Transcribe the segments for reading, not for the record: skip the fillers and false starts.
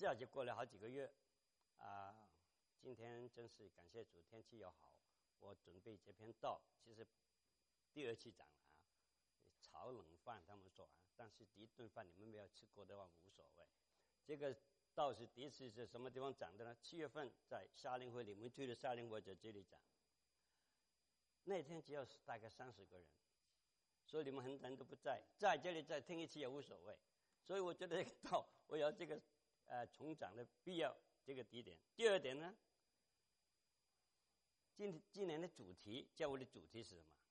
是啊，就过了好几个月今天真是感谢主，天气又好，我准备这篇道，其实第二期讲了炒冷饭他们说但是第一顿饭你们没有吃过的话无所谓。这个道是第一次是什么地方讲的呢？7月份在夏令会，你们去的夏令会在这里讲，那天只有大概30个人，所以你们很多人都不在这里再听一次也无所谓。所以我觉得这个道我有这个重讲的必要，这个第一点。第二点呢，今年的主题，教会的主题是什么？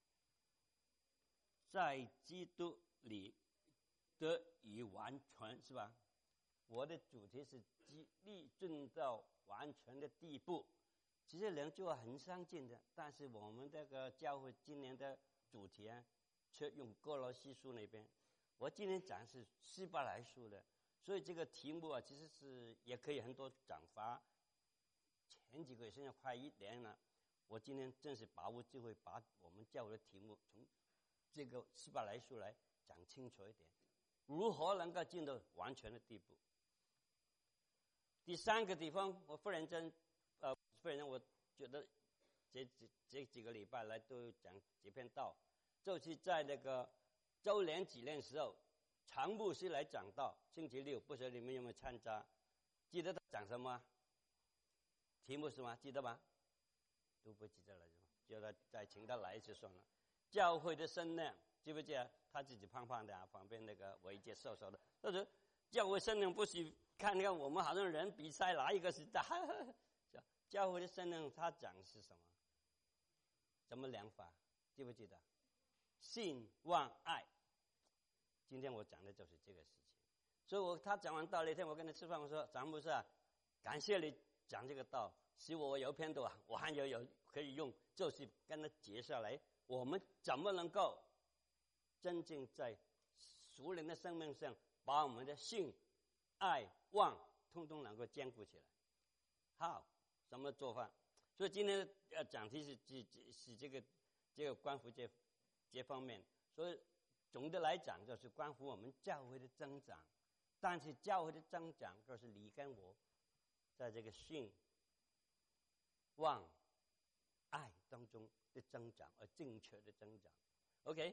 在基督里得以完全，是吧？我的主题是立正到完全的地步。其实两句话很相近的，但是我们这个教会今年的主题却用歌罗西书那边。我今天讲的是希伯来书的，所以这个题目其实是也可以很多讲法。前几个月现在快1年了，我今天正是把握机会，把我们教会的题目从这个希伯来书来讲清楚一点，如何能够进到完全的地步。第三个地方，我忽然我觉得这几个礼拜来都讲这篇道，就是在那个周年纪念时候，常牧师来讲道，星期六，不知道你们有没有参加？记得他讲什么？题目是什么？记得吗？都不记得了，就再请他来一次算了。教会的声量，记不记得？他自己胖胖的旁边那个伟杰瘦瘦的。他说教会声量不是看我们好像人比赛哪一个是大。教会的声量他讲是什么？怎么量法？记不记得？信望爱。今天我讲的就是这个事情。所以他讲完道那天，我跟他吃饭，我说张牧师感谢你讲这个道，使我有篇道我还有可以用，就是跟他接下来我们怎么能够真正在属灵的生命上把我们的信爱望通通能够兼顾起来。好，什么做法？所以今天讲题是这个关乎这方面。所以总的来讲就是关乎我们教会的增长，但是教会的增长就是你跟我在这个信望爱当中的增长，而正确的增长。 OK，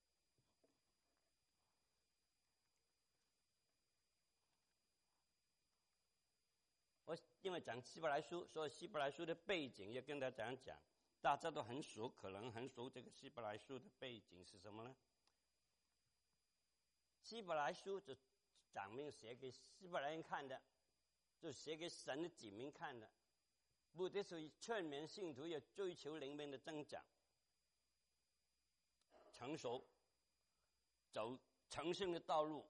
我因为讲希伯来书，所以希伯来书的背景也跟大家讲，大家都很熟，可能很熟。这个希伯来书的背景是什么呢？希伯来书就讲明写给希伯来人看的，就写给神的子民看的，目的是劝勉信徒要追求灵命的增长，成熟，走成圣的道路。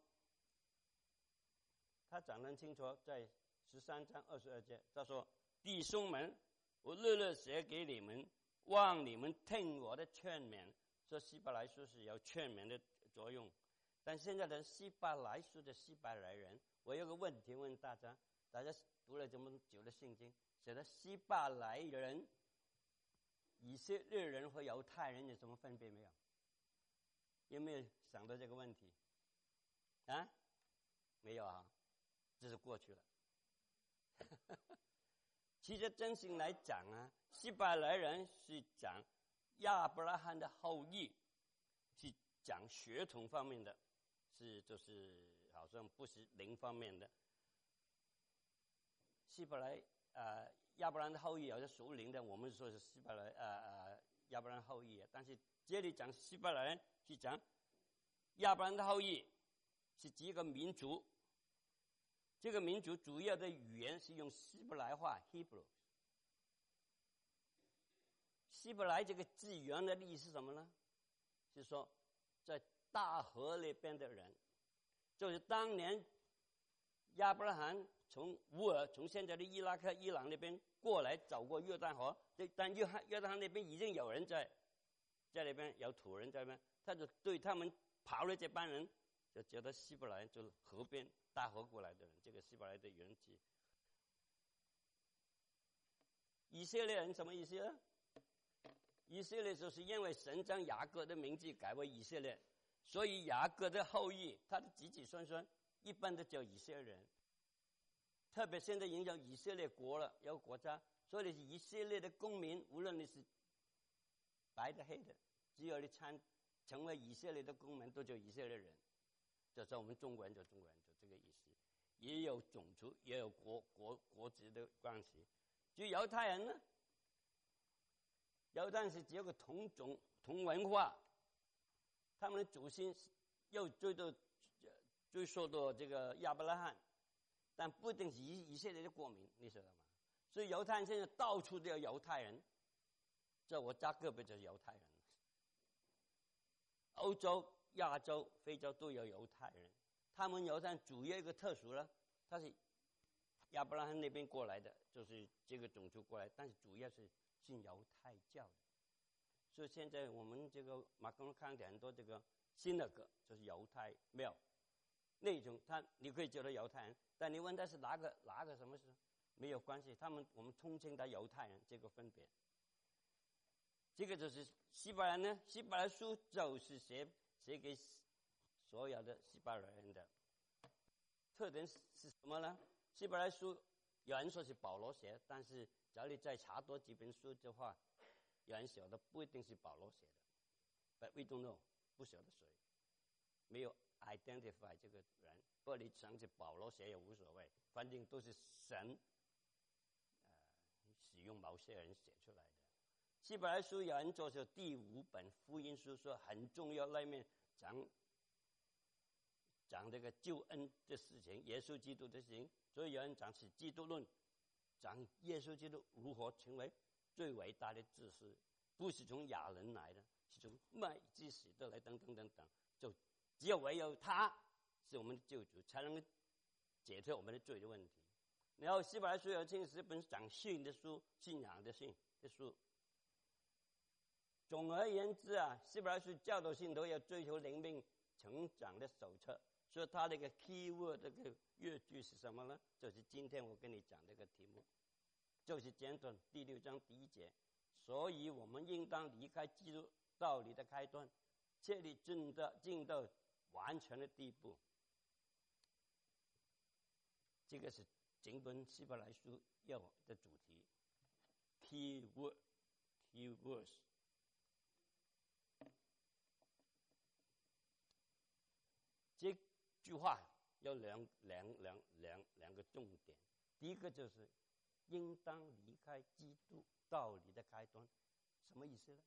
他讲得很清楚，在13章22节，他说：“弟兄们，我乐乐写给你们，望你们听我的劝勉。”说希伯来书是有劝勉的作用。但现在的希伯来书的希伯来人，我有个问题问大家：大家读了这么久的圣经，写的希伯来人、以色列人和犹太人有什么分别没有？有没有想到这个问题？没有啊，这是过去了。其实真心来讲希伯来人是讲亚伯拉罕的后裔，是讲血统方面的，就是好像不是灵方面的。希伯来亚伯拉罕的后裔有些属灵的，我们说是希伯来亚伯拉罕后裔，但是这里讲希伯来人是讲亚伯拉罕的后裔，是指一个民族。这个民族主要的语言是用希伯来话 Hebrew。 希伯来这个字原来的意思是什么呢？是说在大河那边的人，就是当年亚伯拉罕从现在的伊拉克、伊朗那边过来，走过约旦河，但约旦河那边已经有人在那边，有土人在那边，他就对他们跑了这帮人，就觉得希伯来就是河边大河过来的人，这个希伯来的原籍。以色列人什么意思呢？以色列就是因为神将雅各的名字改为以色列，所以雅各的后裔，他的子子孙孙一般都叫以色列人。 特别现在已经有以色列国了，有国家，所以你是以色列的公民，无论你是白的黑的，只要你成为以色列的公民，都叫以色列人。就是我们中国人就中国人，就这个意思。也有种族，也有国籍的关系。至于犹太人呢，犹太人是只有个同种同文化，他们的祖先又追溯到这个亚伯拉罕，但不一定是以色列的国民，你晓得吗？所以犹太人现在到处都有犹太人，在我家隔壁就是犹太人，欧洲、亚洲、非洲都有犹太人。他们犹太人主要一个特殊了，他是亚伯拉罕那边过来的，就是这个种族过来，但是主要是信犹太教的。所以现在我们这个马公看的很多这个新的歌，就是犹太庙那种，你可以叫他犹太人，但你问他是哪个什么事，没有关系，我们通称他犹太人，这个分别。这个就是希伯来呢，希伯来书就是写给所有的希伯来人的。特点是什么呢？希伯来书有人说是保罗写，但是只要你再查多几本书的话，有人写的不一定是保罗写的。But we don't know， 不晓得谁，没有 identify 这个人。不过你想是保罗写也无所谓，反正都是神使用某些人写出来的。希伯来书有人说是第5本福音书，说很重要，那面讲这个救恩的事情，耶稣基督的事情，所以有人讲是基督论，讲耶稣基督如何成为最伟大的祭司，不是从亚人来的，是从麦基洗德来，等等等等，就只有唯有他是我们的救主，才能解脱我们的罪的问题。然后希伯来书有10本讲信的书，信仰的信的书。总而言之啊，希伯来书教导信徒要追求灵命成长的手册。所以它的一个 key word 这个乐句是什么呢？就是今天我跟你讲这个题目，就是简短第6章第1节。所以我们应当离开基督道理的开端，切力进到完全的地步。这个是整本希伯来书要的主题 key words。这句话有两个重点。第一个就是应当离开基督道理的开端，什么意思呢？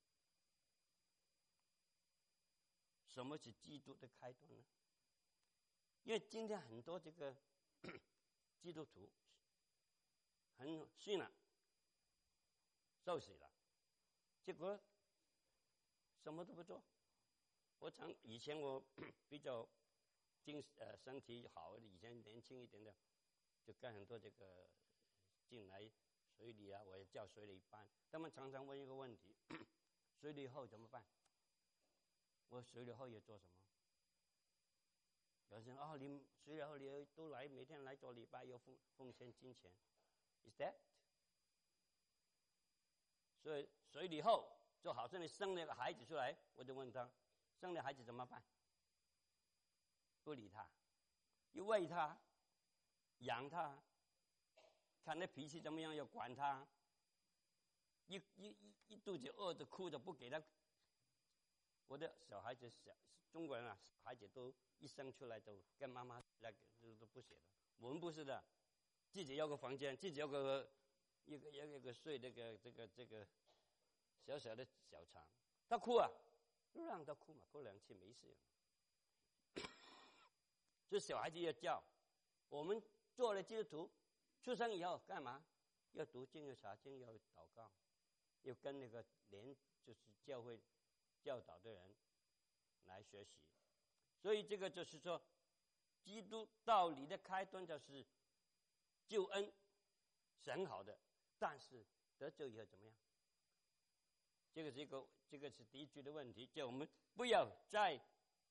什么是基督的开端呢？因为今天很多这个基督徒很信了，受洗了，结果什么都不做。以前我比较身体好，以前年轻一点的，就干很多这个进来水里啊，我也叫水里班。他们常常问一个问题：水里后怎么办？我水里后也做什么？有人说你水里后你都来，每天来做礼拜，要奉献金钱 ，is that？ 所以水里后就好像你生了个孩子出来，我就问他，生了孩子怎么办？不理他，又喂他，养他，看他脾气怎么样，要管他。一肚子饿着哭着不给他。我的小孩子中国人啊，孩子都一生出来就跟妈妈那个都不写的。我们不是的，自己有个房间，自己有个一个睡这个小小的小床。他哭啊，就让他哭嘛，哭2次没事。所以小孩子要教，我们做了基督徒，出生以后干嘛？要读经，要查经，要祷告，要跟那个就是教会教导的人来学习。所以这个就是说，基督道理的开端就是救恩，是很好的，但是得救以后怎么样？这个是第一句的问题，就我们不要再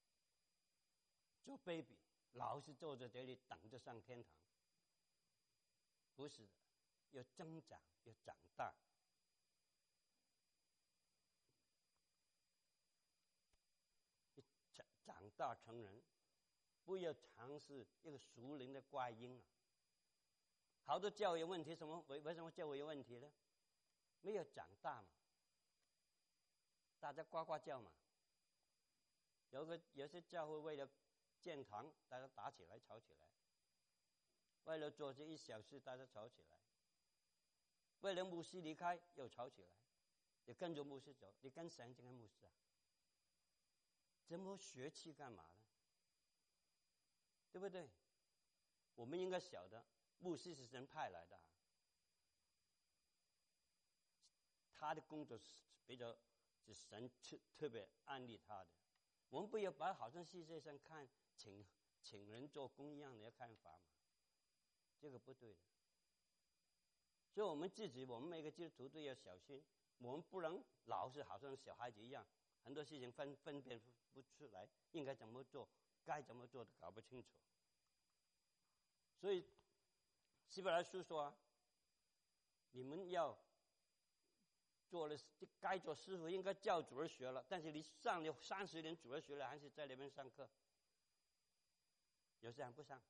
做 baby。老是坐在这里等着上天堂，不是的，要增长，要长大。长大成人，不要尝试一个属灵的怪婴啊！ 好多教育问题，为什么教育有问题呢？没有长大嘛，大家呱呱叫嘛。有些教会为了建堂，大家打起来吵起来；为了做这一小事，大家吵起来；为了牧师离开又吵起来。你跟着牧师走，你跟神跟牧师啊？这么学气干嘛呢？对不对？我们应该晓得，牧师是神派来的，他的工作是比较是神特别安利他的。我们不要把好像世界上看请人做工一样的看法嘛，这个不对的。所以我们每个基督徒都要小心，我们不能老是好像小孩子一样，很多事情分辨不出来，应该怎么做，该怎么做都搞不清楚。所以希伯来书说啊，你们要做了该做师傅，应该教主日学了，但是你上了30年主日学了，还是在那边上课，有些人不上。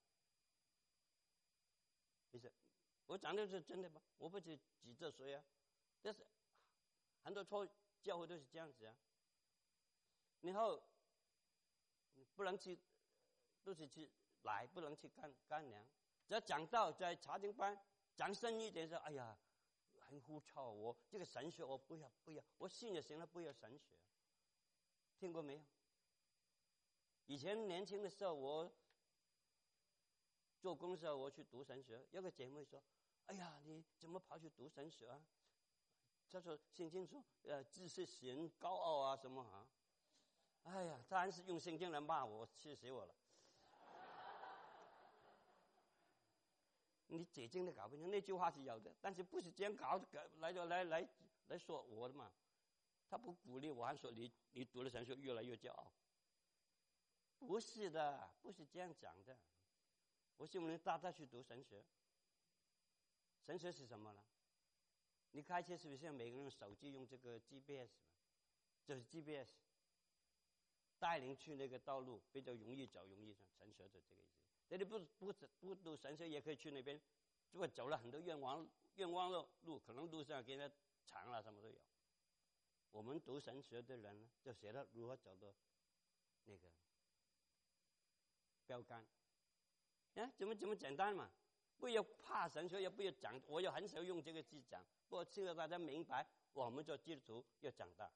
其实我讲的是真的吧？我不是指责谁啊，但是很多教会都是这样子啊。然后不能去，都是去来，不能去干粮。只要讲到在查经班讲深一点说，哎呀，很枯燥，我这个神学我不要，我信就行了，不要神学。听过没有？以前年轻的时候，我做工的时候，我去读神学，有个姐妹说：“哎呀，你怎么跑去读神学啊？”她说：“圣经说，自是使人高傲啊，什么啊？”哎呀，她还是用圣经来骂我，气死我了。你解经都搞不清，那句话是有的，但是不是这样搞来说我的嘛？他不鼓励我，还说你读了神学越来越骄傲。不是的，不是这样讲的。我希望你大家去读神学。神学是什么呢？你开车是不是像每个人手机用这个 GPS？ 就是 GPS 带领去那个道路比较容易走，容易上。神学就这个意思。那你不读神学也可以去那边，如果走了很多冤枉路，可能路上给人抢了什么都有。我们读神学的人呢，就学了如何走到那个标杆。怎么简单嘛？不要怕神学，也不要讲，我也很少用这个字讲。不过希望大家明白，我们做基督徒要长大。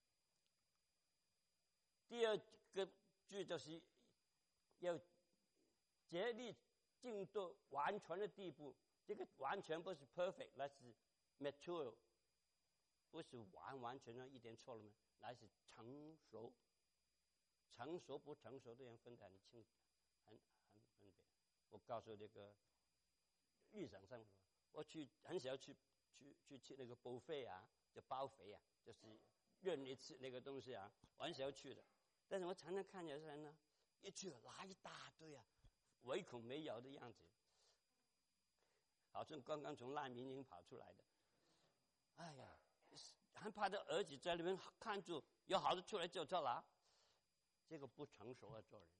第二个句就是要竭力进到完全的地步。这个完全不是 perfect， 那是 mature， 不是完全的一点错了吗？那是成熟。成熟不成熟的人分得很清，很分别。我告诉那个日常生活，我很少去吃那个buffet啊，就包肥啊，就是任你吃那个东西啊，我很少去的。但是我常常看有些人呢，一去拿一大堆啊，胃口没有的样子，好像刚刚从难民营跑出来的。哎呀，还怕他儿子在那边看住，有好的出来就拿，这个不成熟啊，做人。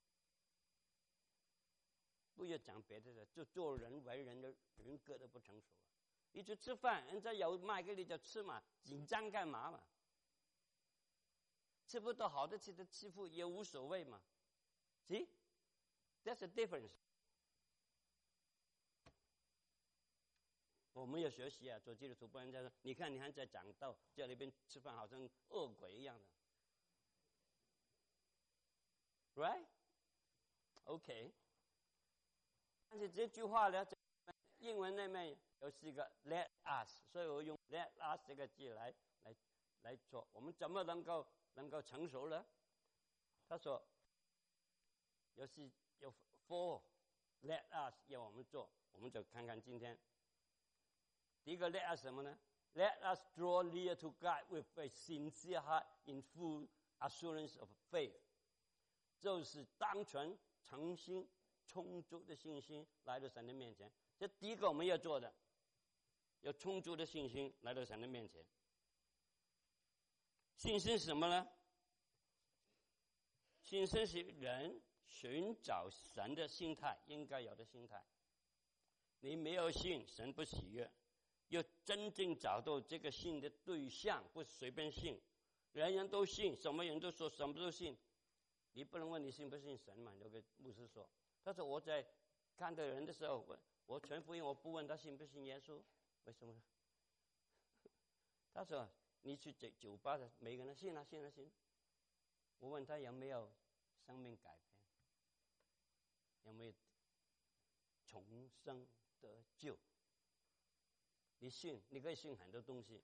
不要讲别的了，就做人为人的人格都不成熟。你去吃饭，人家有卖给你就吃嘛，紧张干嘛嘛？吃不到好的吃的欺负也无所谓嘛。See, that's the difference。我们要学习啊，做基督徒不然在说，你看你还在讲道，在那边吃饭好像恶鬼一样的。Right? OK。但是这句话呢，英文那边有4个 let us， 所以我用 let us 这个字来做。我们怎么能够成熟呢？他说有 for let us 要我们做，我们就看看今天第一个 let us 什么呢？ Let us draw near to God with a sincere heart in full assurance of faith， 就是单纯诚心充足的信心来到神的面前。这第一个我们要做的，有充足的信心来到神的面前。信心是什么呢？信心是人寻找神的心态应该有的心态。 你没有信，神不喜悦。要真正找到这个信的对象，不是随便信。人人都信，什么人都说，什么都信。你不能问你信不信神嘛？有个牧师说，他说我在看到人的时候，我传福音，我不问他信不信耶稣，为什么？他说你去酒吧的每个人信啊信啊信。我问他有没有生命改变，有没有重生得救？你信，你可以信很多东西。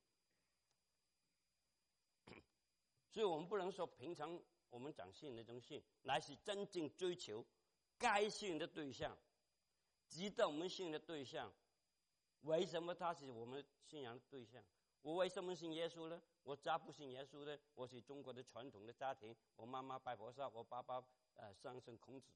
所以我们不能说平常我们讲信那种信，乃是真正追求该信的对象，知道我们信的对象，为什么他是我们信仰的对象？我为什么信耶稣呢？我家不信耶稣呢？我是中国的传统的家庭，我妈妈拜菩萨，我爸爸上圣孔子。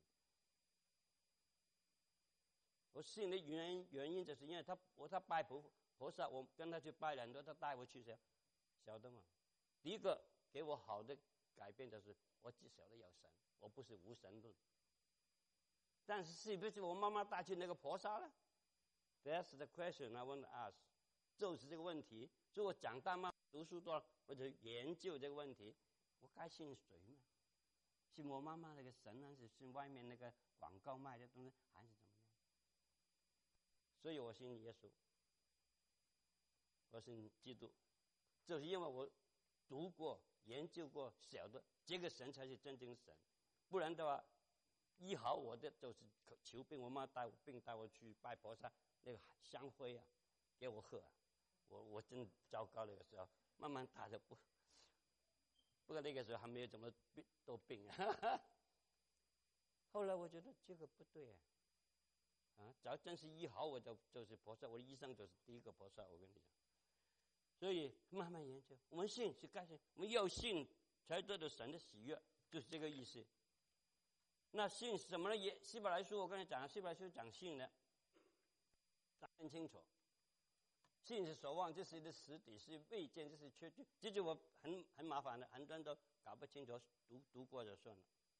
我信的原因就是因为他拜菩萨，我跟他去拜很多，他带我去晓得吗？第一个给我好的改变就是我只晓得有神，我不是无神论。但是是不是我妈妈带去那个菩萨呢？ That's the question I want to ask， 就是这个问题。所以我长大嘛，读书多了，我就研究这个问题，我该信谁呢？信我妈妈那个神，还是信外面那个广告卖的东西，还是怎么样？所以我信耶稣，我信基督，就是因为我读过、研究过，晓得这个神才是真正的神。不然的话，医好我的就是求病，我妈带我去拜菩萨，那个香灰啊，给我喝啊，我真糟糕。那个时候慢慢打着不过那个时候还没有怎么多病啊。后来我觉得这个不对只要真是医好我就是菩萨，我的医生就是第一个菩萨，我跟你讲。所以慢慢研究，我们信是该信，我们要信才得到神的喜悦，就是这个意思。那信是什么呢？希伯来书我刚才讲了，希伯来书讲信的，很清楚。信是所望，这是的实底，是未见，这是确据。这就我很麻烦的，很多人都搞不清楚，读过就算了。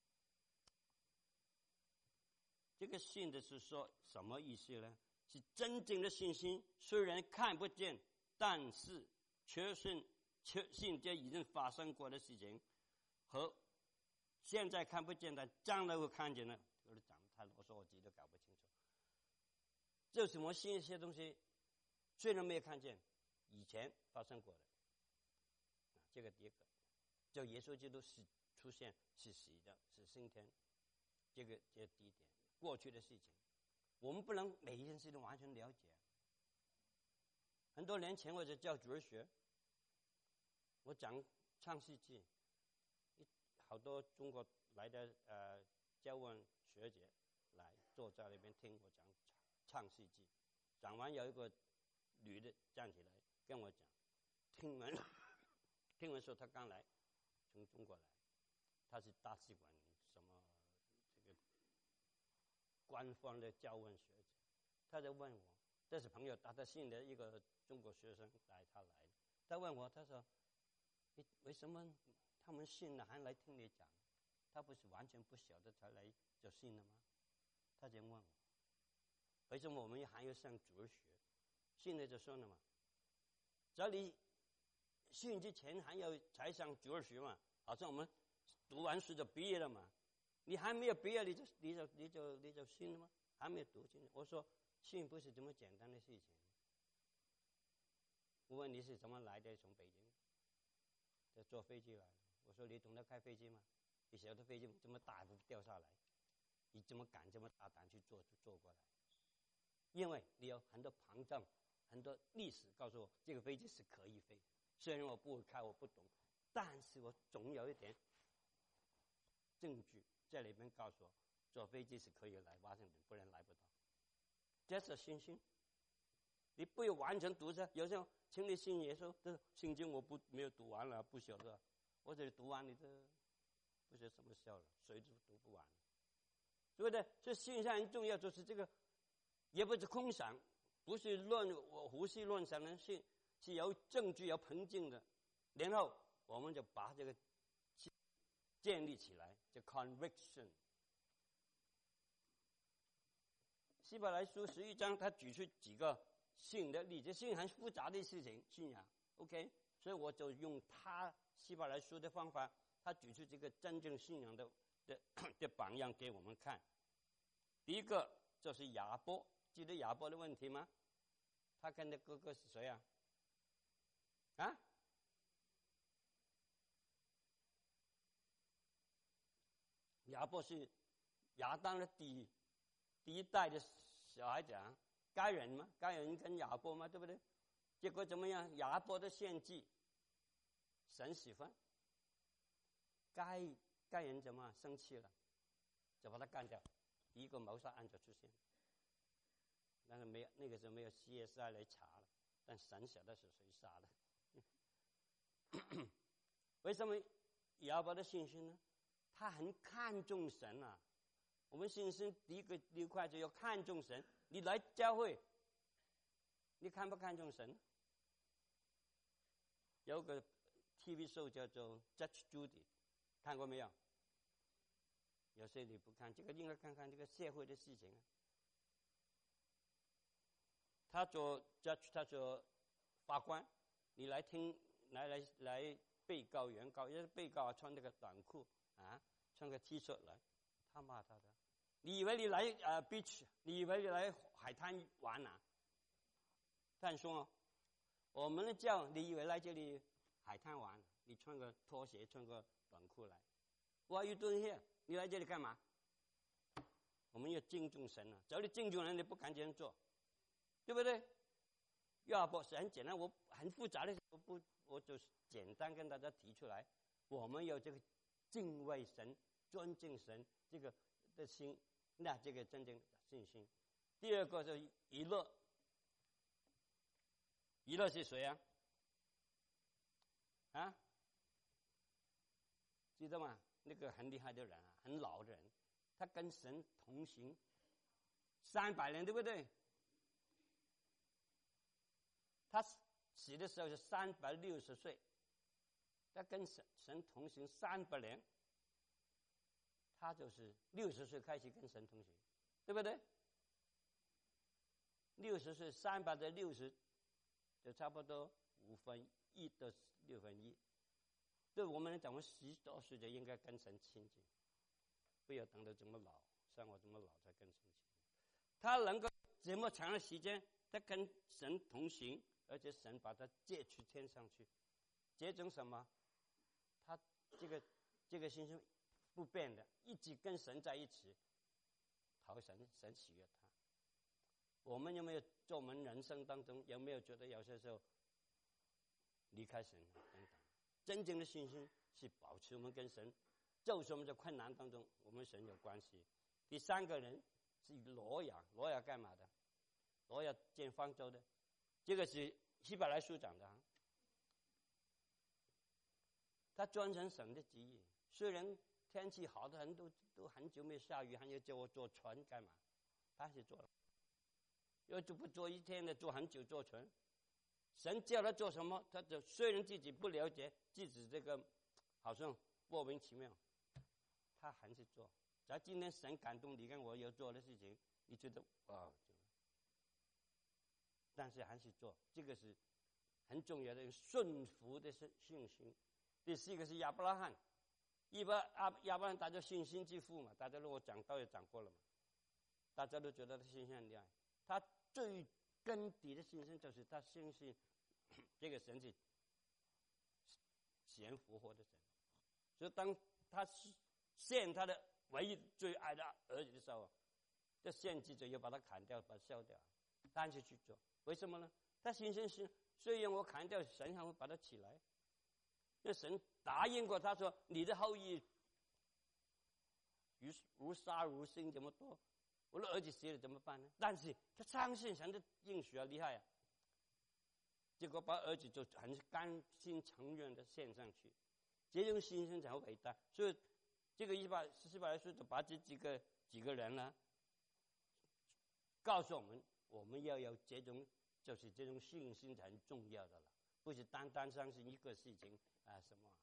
这个信的是说什么意思呢？是真正的信心，虽然看不见，但是确信这已经发生过的事情，和现在看不见的将来会看见的。有的讲太啰嗦，我自己都搞不清楚。就是我们信一些东西，虽然没有看见，以前发生过的。这个第一个，就耶稣基督是出现，是死的，是升天，这第一点。过去的事情，我们不能每一件事都完全了解。很多年前我就教主日学，我讲创世纪，好多中国来的教问学姐来坐在那边听我讲创世纪，讲完有一个女的站起来跟我讲，听闻说她刚来从中国来，她是大使馆什么这个官方的教问学者，她在问我，这是朋友他信的一个中国学生带他来的，他问我，他说你为什么他们信了还来听你讲？他不是完全不晓得才来就信了吗？他这样问我，为什么我们还要上主日学？信了就算了嘛，只要你信之前还要才上主日学嘛，好像我们读完书就毕业了嘛，你还没有毕业你就信了吗？还没有读进去。我说信不是这么简单的事情。我问你是怎么来的？从北京就坐飞机来的。我说你懂得开飞机吗？你晓得飞机这么大不掉下来，你怎么敢这么大胆去坐过来？因为你有很多膨胀，很多历史告诉我这个飞机是可以飞。虽然我不会开，我不懂，但是我总有一点证据在里面告诉我，坐飞机是可以来华盛顿，不然来不到。这是信心。你不要完全读着，有时候请你信耶稣，这圣经我没有读完了，不晓得。我这里读完，你这不知什么效了，谁都读不完。所以呢，这信上很重要，就是这个，也不是空想，不是我胡思乱想的信，是有证据、有凭据的。然后我们就把这个建立起来，叫 conviction。 希伯来书11章，他举出几个信的例子，信很复杂的事情，信仰 ，OK， 所以我就用他希伯来书的方法，他举出这个真正信仰的榜样给我们看。第一个就是亚伯，记得亚伯的问题吗？他跟他哥哥是谁啊？啊？亚伯是亚当的第一代的小孩子啊，该人嘛，该人跟亚伯嘛，对不对？结果怎么样？亚伯的献祭，神喜欢，该人怎么生气了，就把他干掉，第一个谋杀案就出现。但是没有，那个时候没有 CSI 来查了，但神晓得是谁杀的。为什么亚伯的信心呢？他很看重神啊。我们信心第一块就要看重神。你来教会，你看不看重神？有个 TV show 叫做 Judge Judy， 看过没有？有些你不看，这个应该看看这个社会的事情啊。他做 judge， 他做法官，你来听，来被告原告，因为被告穿那个短裤啊，穿个 T 恤来，他骂他的。你以为你来beach， 你以为你来海滩玩啊？但说哦，我们的教，你以为来这里海滩玩？你穿个拖鞋，穿个短裤来 ？What are you doing here？ 你来这里干嘛？我们要敬重神啊！只要你敬重人，你不敢这样做。对不对？亚伯是很简单，我很复杂的，我就简单跟大家提出来。我们有这个敬畏神、尊敬神这个的心，那这个真正的信心。第二个是以勒，以勒是谁啊？啊？记得吗？那个很厉害的人啊，很老的人，他跟神同行300年，对不对？他死的时候是360岁，他跟神同行300年，他就是60岁开始跟神同行，对不对？60岁360，就差不多1/5到1/6。对我们来讲，我们10多岁就应该跟神亲近，不要等到这么老，像我这么老才跟神亲近。他能够这么长的时间，他跟神同行。而且神把他接去天上去，这种什么？他这个心是不变的，一直跟神在一起，讨神喜悦他。我们有没有在我们人生当中有没有觉得有些时候离开神等等？真正的信心是保持我们跟神，就是我们在困难当中，我们神有关系。第3个人是挪亚，挪亚干嘛的？挪亚建方舟的。这个是希伯来书讲的啊，他遵从神的旨意。虽然天气好的很都很久没下雨，还要叫我坐船干嘛？他是做了，要就不做1天的，做很久坐船。神叫他做什么，他就虽然自己不了解，自己这个好像莫名其妙，他还是做。在今天神感动你跟我要做的事情，你觉得哇？但是还是做，这个是很重要的顺服的信心。第4个是亚伯拉罕，亚伯拉罕大家信心之父嘛，大家如果讲道也讲过了嘛，大家都觉得他信心很厉害。他最根底的信心就是他相信这个神是神复活的神，所以当他献他的唯一最爱的儿子的时候，这献祭者要把他砍掉，把他烧掉，但是去做。为什么呢？他信心是，虽然我砍掉，神还会把他起来。因为神答应过他说：“你的后裔如沙如星这么多，我的儿子死了怎么办呢？”但是他相信神的应许啊，厉害啊！结果把儿子就很甘心情愿的献上去，这种信心才伟大。所以这个希伯来书就把这几个人呢，告诉我们要有这种。就是这种信心很重要的了，不是单单相信一个事情啊什么。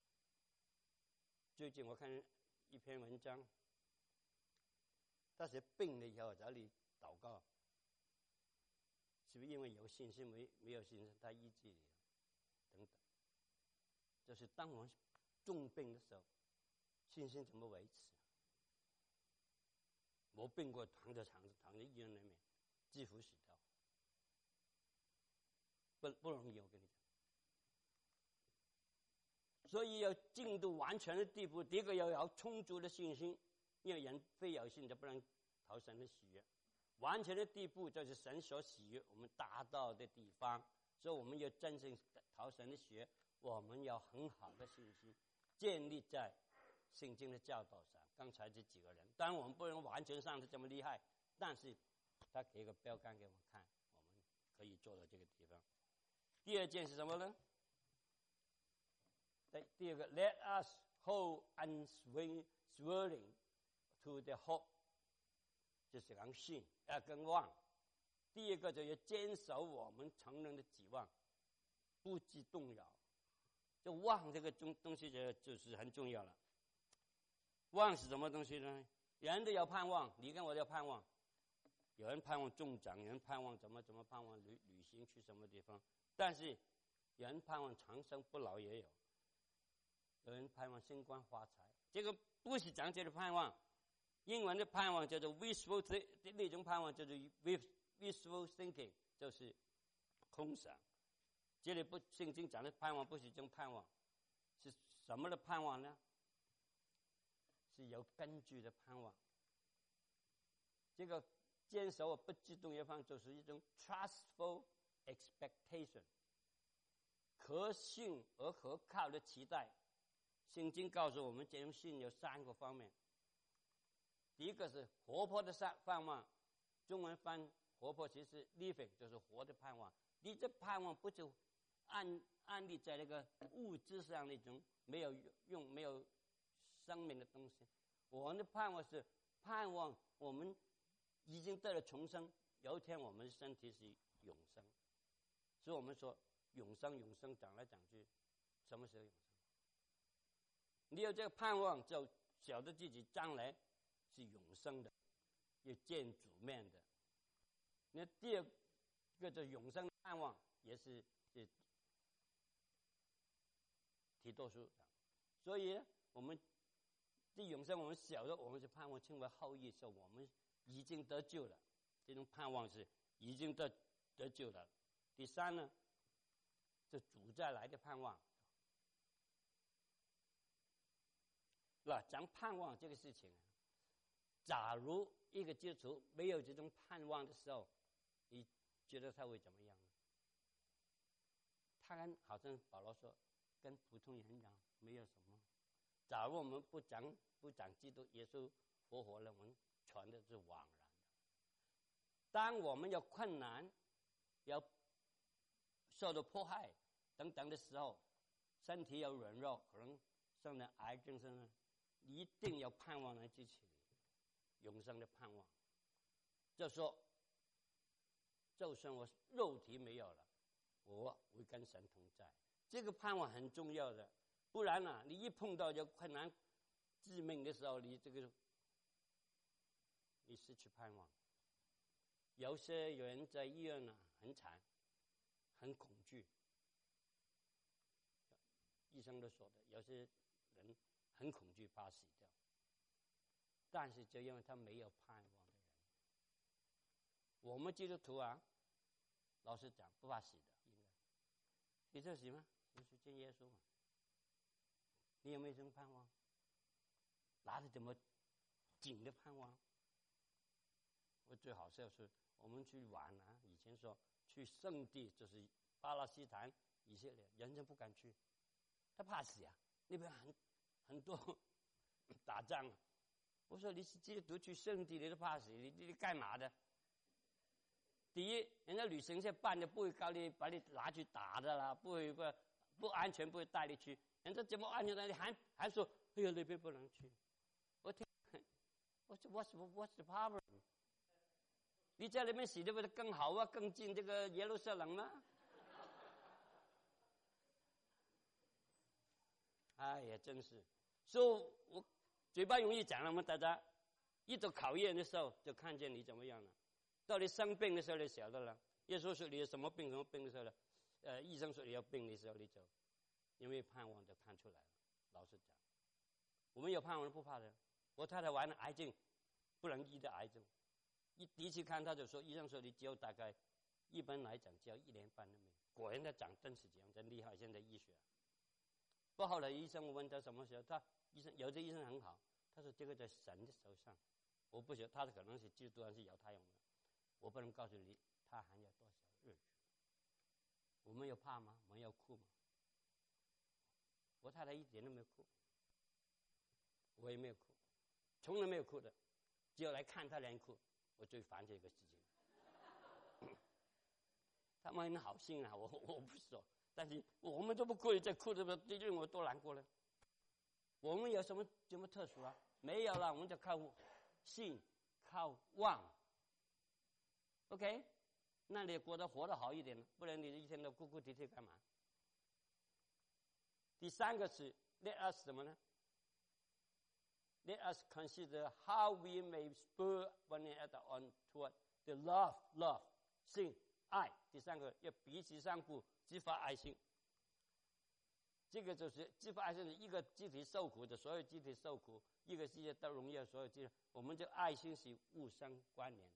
最近我看一篇文章，他是病了以后，这里祷告，是不是因为有信心没有信心，他医治你了，等等。就是当我们重病的时候，信心怎么维持？我病过，躺在医院里面，几乎死掉，不容易，我跟你讲。所以要进入完全的地步，第一个要有充足的信心，因为人非有信就不能讨神的喜悦。完全的地步就是神所喜悦我们达到的地方，所以我们要真正讨神的喜悦，我们要很好的信心建立在圣经的教导上。刚才这几个人，当然我们不能完全上的这么厉害，但是他给个标杆给我们看，我们可以做到这个地方。第二件是什么呢？第二个 ，Let us hold unswerving to the hope， 就是讲信跟望。第二个就要坚守我们承认的指望，不致动摇。就望这个东西就是很重要了。望是什么东西呢？人都要盼望，你跟我要盼望。有人盼望中奖，有人盼望怎么盼望旅行去什么地方，但是有人盼望长生不老也有。有人盼望升官发财，这个不是讲这个盼望。英文的盼望叫做 wishful， 那种盼望叫做 wishful thinking， 就是空想。这里圣经讲的盼望不是这种盼望，是什么的盼望呢？是有根据的盼望。这个坚守不致动摇方，就是一种 trustful expectation， 可信而可靠的期待。圣经告诉我们，这种信有3个方面。第一个是活泼的盼望，中文翻活泼其实 living 就是活的盼望。你这盼望不就安立在那个物质上那种没有用、没有生命的东西。我们的盼望是盼望我们已经得了重生，有一天我们的身体是永生。所以我们说永生讲来讲去，什么时候永生？你有这个盼望，就晓得自己将来是永生的，要见主面的。那第二个就是永生的盼望，也是提多书讲。所以我们对永生，我们晓得我们是盼望称为后裔，说我们已经得救了，这种盼望是已经得救了。第三呢，是主再来的盼望。那讲盼望这个事情，假如一个基督徒没有这种盼望的时候，你觉得他会怎么样呢？他好像保罗说，跟普通人一样，没有什么。假如我们不讲基督耶稣复活了，我们传的是枉然的。当我们有困难、要受到迫害等等的时候，身体有软弱，可能生了癌症什么，一定要盼望来支持你，永生的盼望。就说，就算我肉体没有了，我会跟神同在。这个盼望很重要的，不然呢，你一碰到这困难、致命的时候，你失去盼望。有人在医院呢，很惨，很恐惧。医生都说的，有些人很恐惧，怕死掉。但是就因为他没有盼望的人，我们基督徒啊，老实讲不怕死的，应该。你这死吗？你去见耶稣嘛？你有没有这种盼望？拿着这么紧的盼望？我最好笑是我们去玩啊，以前说去圣地，就是巴勒斯坦、以色列，人家不敢去，他怕死啊，那边很多打仗啊。我说你是基督徒去圣地，你都怕死，你干嘛的？第一，人家旅行社办的不会告你把你拿去打的啦，不安全，不会带你去。人家怎么安全的？你还说，哎呀那边不能去。我听，我说 what's the problem？ 你在那边死的不是更好啊，更近这个耶路撒冷吗？哎呀，真是，所以我嘴巴容易讲了嘛，大家一到考验的时候，就看见你怎么样了。 到你生病的时候，你晓得了。耶稣说你有什么病的时候呢？医生说你有病的时候，你就因为盼望就看出来了。老实讲，我们有盼望不怕的。我太太患了癌症，不能医的癌症，第一次看他就说，医生说你只有大概一般来讲只要1年半的命。果然他讲真是这样，真厉害。现在医学，不后来医生我问他什么时候，有的医生很好，他说这个在神的手上。我不晓得他可能是基督还是犹太人的，我不能告诉你他还要多少日子。我们有怕吗？我们有哭吗？我太太一点都没有哭，我也没有哭，从来没有哭的，只有来看他人哭，我最烦这个事情。他们很好心啊，我不说，但是我们都不哭，再哭的这令我多难过呢。我们有什么特殊啊？没有了，我们就靠信，靠望。OK， 那你活得好一点，不然你一天都哭哭啼啼干嘛？第三个是 let us 什么呢？ Let us consider how we may spur one another on toward the love 信爱。第三个要彼此相顾，激发爱心。这个就是激发爱心的一个集体受苦的，所有集体受苦，一个世界得荣耀，所有集体，我们这爱心是互相关联的。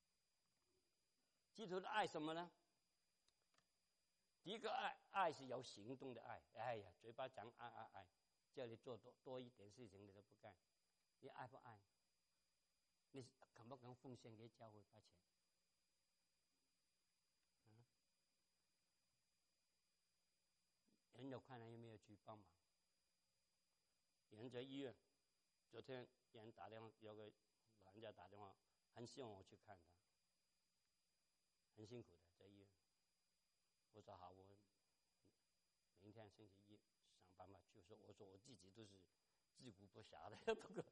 基督的爱什么呢？第一个爱是有行动的爱。哎呀，嘴巴讲爱，叫你做多一点事情你都不干。你爱不爱？你肯不肯奉献给教会把钱？人有困难有没有去帮忙？人在医院，昨天人打电话，有个老人家打电话，很希望我去看他，很辛苦的在医院。我说好，我明天星期一想办法去。我说我自己都是自顾不暇的，不过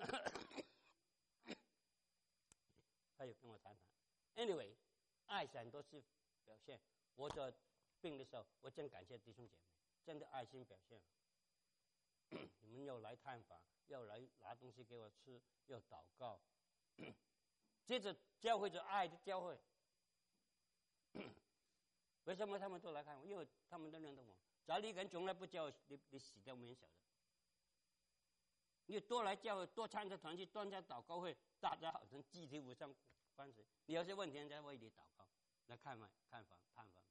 他有跟我谈谈。Anyway， 爱是很多次表现。我说病的时候，我真感谢弟兄姐妹，真的爱心表现。你们又来探访，又来拿东西给我吃，又祷告。接着教会就爱的教会。为什么他们都来看我？因为他们都认得我。只要你一个人从来不教会，你死掉没人晓得。你多来教会，多参加团契，多参加祷告会，大家好像集体互相关系。你有些问题，人家为你祷告，来看访、探访。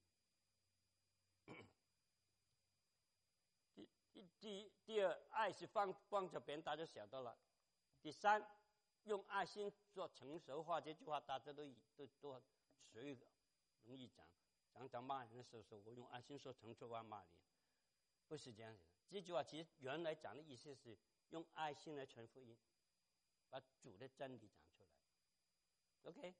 第二，爱是帮着别人，大家晓得了。第三，用爱心做成熟化，这句话大家都谁容易讲？常骂人的时候，我用爱心说成熟化骂你，不是这样子的。这句话其实原来讲的意思是用爱心来传福音，把主的真理讲出来。OK，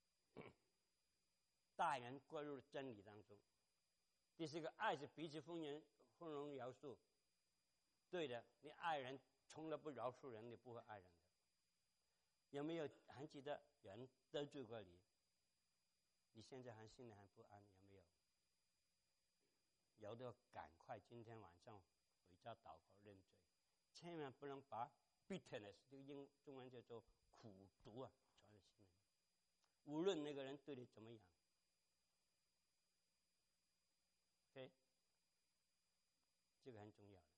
带人归入真理当中。第四个，爱是彼此丰容饶恕。对的，你爱人从来不饶恕人，你不会爱人的。有没有还记得有人得罪过你？你现在还心里还不安，有没有？有的赶快今天晚上回家祷告认罪，千万不能把 bitterness 这个中文叫做苦毒啊传在心里。无论那个人对你怎么样 ，OK， 这个很重要的。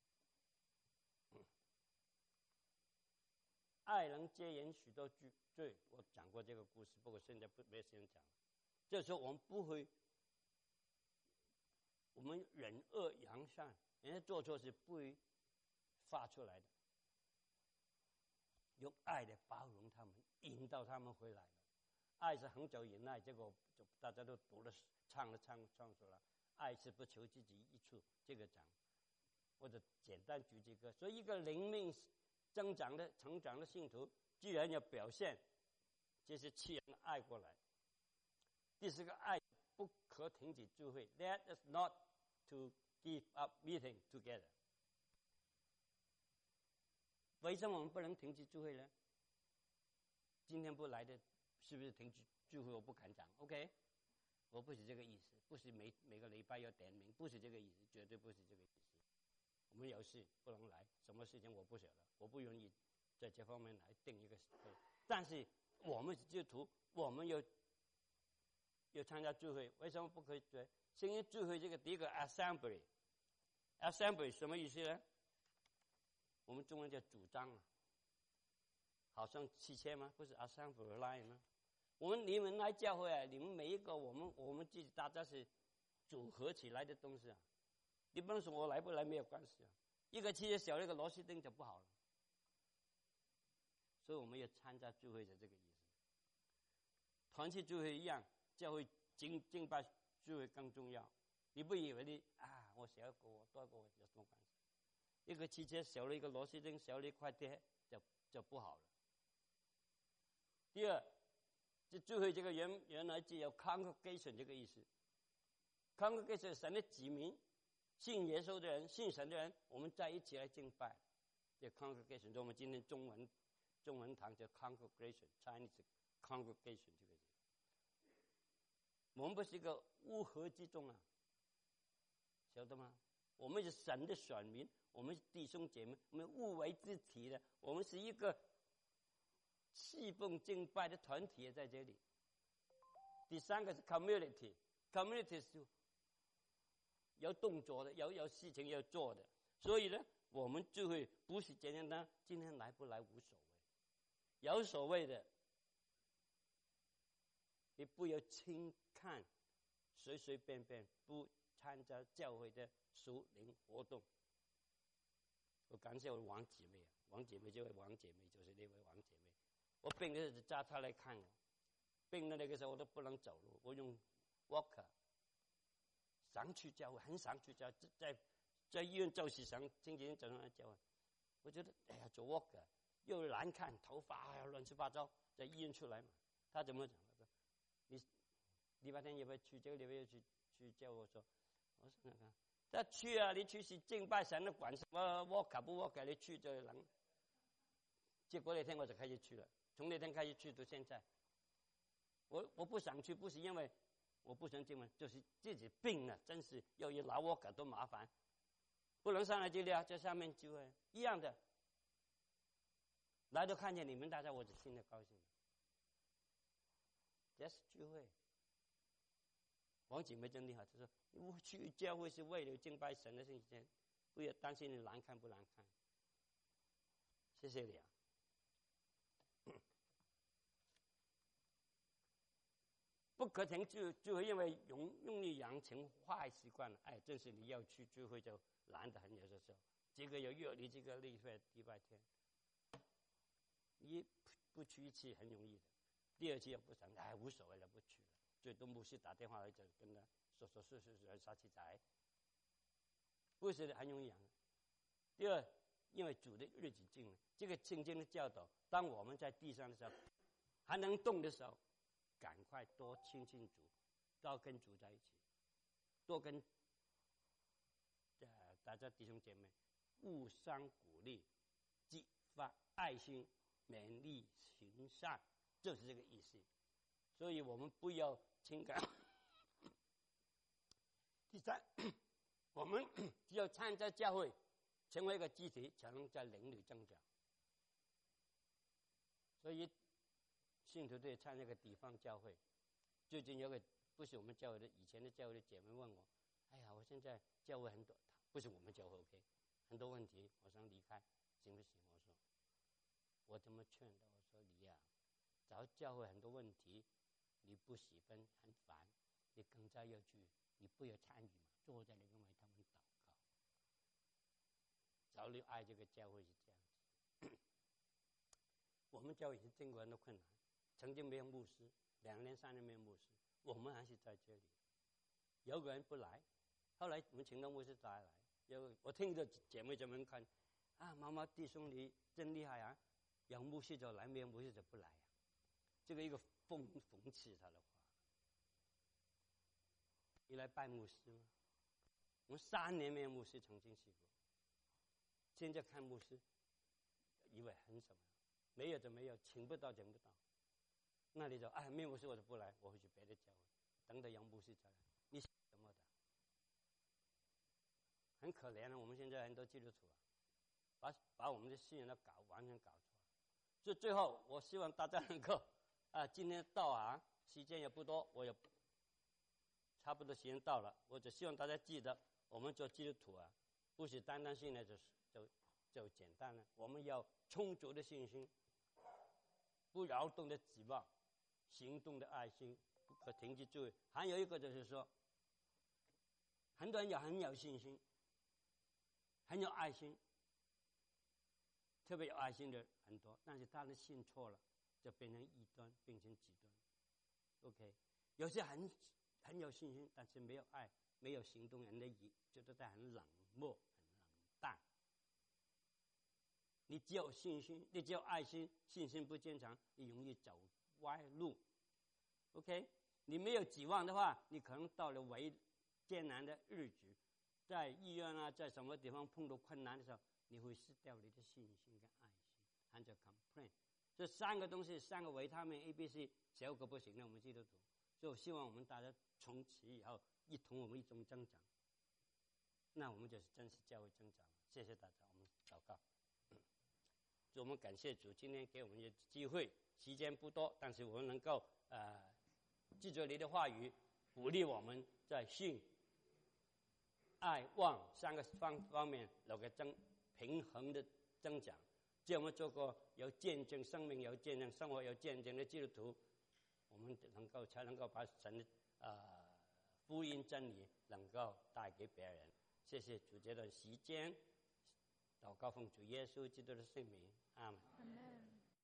爱能遮掩许多罪，我讲过这个故事，不过现在没时间讲了。就是说我们不会，我们忍恶扬善，人家做错事不会发出来的，用爱的包容他们，引导他们回来的。爱是恒久忍耐，这个就大家都读了唱出来。爱是不求自己益处，这个讲，或者简单举几个。所以一个灵命成长的信徒，既然要表现这些气人爱过来。第四个，爱不可停止聚会 ，Let us not to give up meeting together。为什么我们不能停止聚会呢？今天不来的，是不是停止聚会？我不敢讲 ，OK？ 我不是这个意思，不是每个礼拜要点名，不是这个意思，绝对不是这个意思。我们有事不能来，什么事情我不晓得，我不愿意在这方面来定一个。但是我们是基督徒，我们要参加聚会，为什么不可以聚会？圣经聚会这个第一个 assembly 什么意思呢？我们中文叫主张啊，好像汽车吗？不是 assembly line 吗？你们来教会啊，你们每一个我们自己大家是组合起来的东西啊，你不能说我来不来没有关系啊，一个汽车小了一个螺丝钉就不好了。所以我们要参加聚会的这个意思。团契聚会一样，教会敬拜聚会更重要。你不以为我小过我多过我有什么关系？一个汽车小了一个螺丝钉，小了一块铁就不好了。第二，这聚会这个原来只有 congregation 这个意思。congregation 是神的子民，信耶稣的人，信神的人，我们在一起来敬拜。这 congregation， 我们今天中文堂叫 congregation Chinese congregation 这个字。我们不是一个乌合之众啊，晓得吗？我们是神的选民，我们是弟兄姐妹，我们互为肢体的，我们是一个侍奉敬拜的团体在这里。第三个是 community 是有动作的，有事情要做的。所以呢，我们聚会不是简简单今天来不来无所谓，有所谓的，你不要轻看随随便便不参加教会的属灵活动。我感谢我的王姐妹，这位王姐妹就是那位王姐妹。我病的时候叫她来看我，病的那个时候我都不能走路，我用 walker 常去教会，很常去教会，在医院就是常星期天早上来教会。我觉得做 walker 又难看，头发乱七八糟，在医院出来嘛。他怎么讲？他说你礼拜天要不要去？这个礼拜要去教我说，我说看看，他去啊，你去是敬拜神的，管什么 walker 不 walker， 你去就能。结果那天我就开始去了，从那天开始去到现在。我不想去，不是因为我不想进门，就是自己病了，真是要拿walker都麻烦，不能上来这里啊，在上面聚会一样的。来都看见你们大家，我就心里高兴。这是聚会。王姐妹真厉害，她说我去教会是为了敬拜神的事情，不要担心你难看不难看。谢谢你啊。不可停聚会，因为容易养成坏习惯了。正是你要去聚会就难得很，有的时候这个要约你这个礼拜天，你不去一次很容易的，第二次又不想，无所谓了，不去了。最多牧师打电话来就跟他说杀鸡仔，不是的，很容易养。第二，因为主的日子近了，这个圣经的教导，当我们在地上的时候，还能动的时候，赶快多亲近主，多跟主在一起，多跟大家弟兄姐妹互相鼓励，激发爱心，勉励行善，就是这个意思。所以我们不要情感。第三，我们只有参加教会，成为一个肢体，才能在灵里增长。所以信徒队参加一个地方教会，最近有个不是我们教会的，以前的教会的姐妹问我，我现在教会很多，不是我们教会 OK， 很多问题，我想离开，行不行？我怎么劝他？我说你呀，找教会很多问题，你不喜欢很烦，你更加要去，你不要参与嘛，坐在那边为他们祷告。早你爱这个教会是这样子。我们教会是经过很多困难，曾经没有牧师，2年3年没有牧师，我们还是在这里。有个人不来，后来我们请到牧师再来。我听着姐妹们看，妈妈弟兄你真厉害啊，有牧师就来，没有牧师就不来啊。这个一个讽刺他的话。你来拜牧师吗？我们3年没有牧师，曾经试过。现在看牧师，以为很什么，没有就没有，请不到。那你就没有牧师我就不来，我会去别的教会，等到有牧师再来。你什么的？很可怜的，我们现在很多基督徒把我们的信仰完全搞错了。所以最后，我希望大家能够今天到时间也不多，我也差不多时间到了，我只希望大家记得，我们做基督徒不是单单信来就简单了，我们要充足的信心，不摇动的指望，行动的爱心，不可停止注意。还有一个就是说，很多人很有信心，很有爱心，特别有爱心的很多，但是他的信错了，就变成异端，变成极端。OK， 有些很有信心，但是没有爱，没有行动，人的觉得他很冷漠、很冷淡。你只有信心，你只有爱心，信心不坚强，你容易走歪路。OK， 你没有指望的话，你可能到了艰难的日子，在医院在什么地方碰到困难的时候，你会失掉你的信心跟爱心，含着 complain。这三个东西，三个维他命 ABC， 小可不行了，我们基督徒。所以我希望我们大家从此以后我们一同增长，那我们就是真实教会增长。谢谢大家，我们祷告。我们感谢主，今天给我们的机会，时间不多，但是我们能够记住你的话语，鼓励我们在信、爱、望三个方面有个平衡的增长。只有我们做过有见证生命、有见证生活、有见证的基督徒，我们才能够把神的福音真理能够带给别人。谢谢主这段时间，祷告奉主耶稣基督的圣名，阿们。